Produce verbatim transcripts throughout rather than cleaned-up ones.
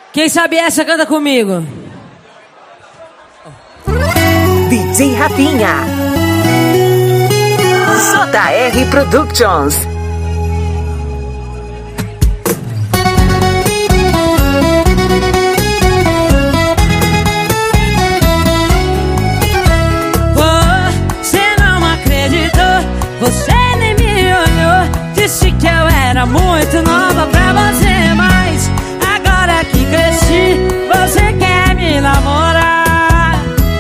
Quem sabe essa canta comigo. D J Rafinha, J R Productions. Você não acreditou, você nem me olhou. Disse que eu era muito nova pra você, mas agora que cresci, você quer me namorar.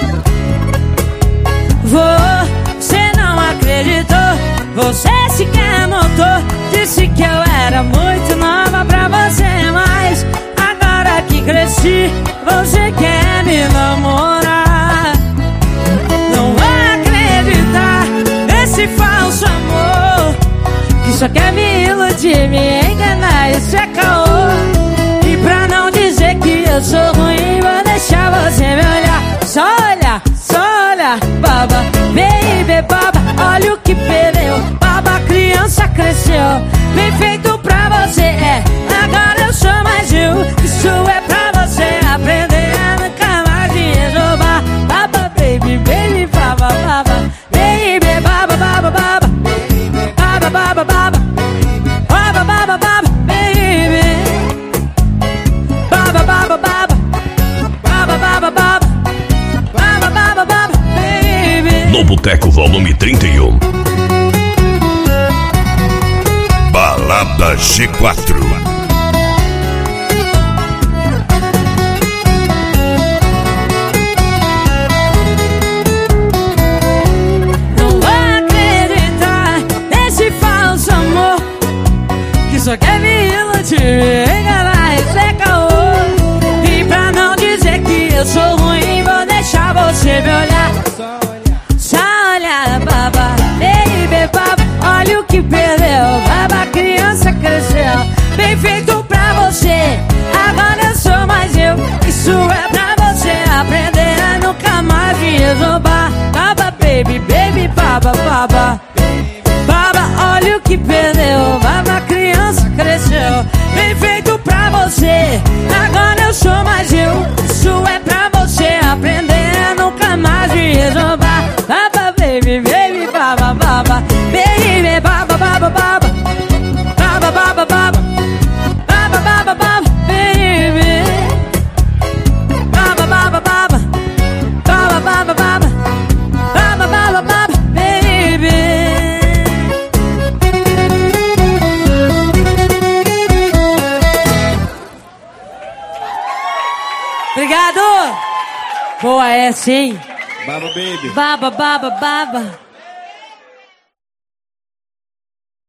Você não acreditou, você sequer notou. Disse que eu era muito nova pra você, mas agora que cresci, você quer me namorar. Não vai acreditar nesse falso amor, que só quer me iludir, me enganar, isso é caô. E pra não dizer que eu sou ruim, vou deixar você me olhar. Só olhar, só olhar, baba, baby, baba, olha o que perdeu. Baba, criança cresceu, bem feito pra você, é. Agora eu sou mais eu, isso é pra você aprender a nunca mais me resolver. Baba, baby, baby, baba, baba, baby, baba, baba, baba, baba, baba, baba, baba, baba, baba, baby, baba, baba, baba, baba, baba, baba, baba, baba, baba, baby. No Boteco Volume trinta e um. Balada G quatro. Não vai acreditar nesse falso amor, que só quer me iludir, me enganar, isso é caô. E pra não dizer que eu sou ruim, vou deixar você me olhar. Só olhar, baba, baby, baba, olha o que perdeu. Baba, criança cresceu, bem feito pra você. Agora eu sou mais eu, isso é pra você aprender a nunca mais me resolver. Baba, baby, baby, baba, baba, baba, olha o que perdeu. Baba, criança cresceu, bem feito pra você. Agora eu sou mais eu, isso é pra você aprender a nunca mais me resolver. Baba, baby, baby, baba, baba, baby, baba, baba, baba, baba, baba, baba, baba, baba, baba, baby, baba, baba, baba, baba, baba, baba, baba, baba, baba, baby. Obrigado! Boa essa, hein? Baba, baby. Baba, baba, baba.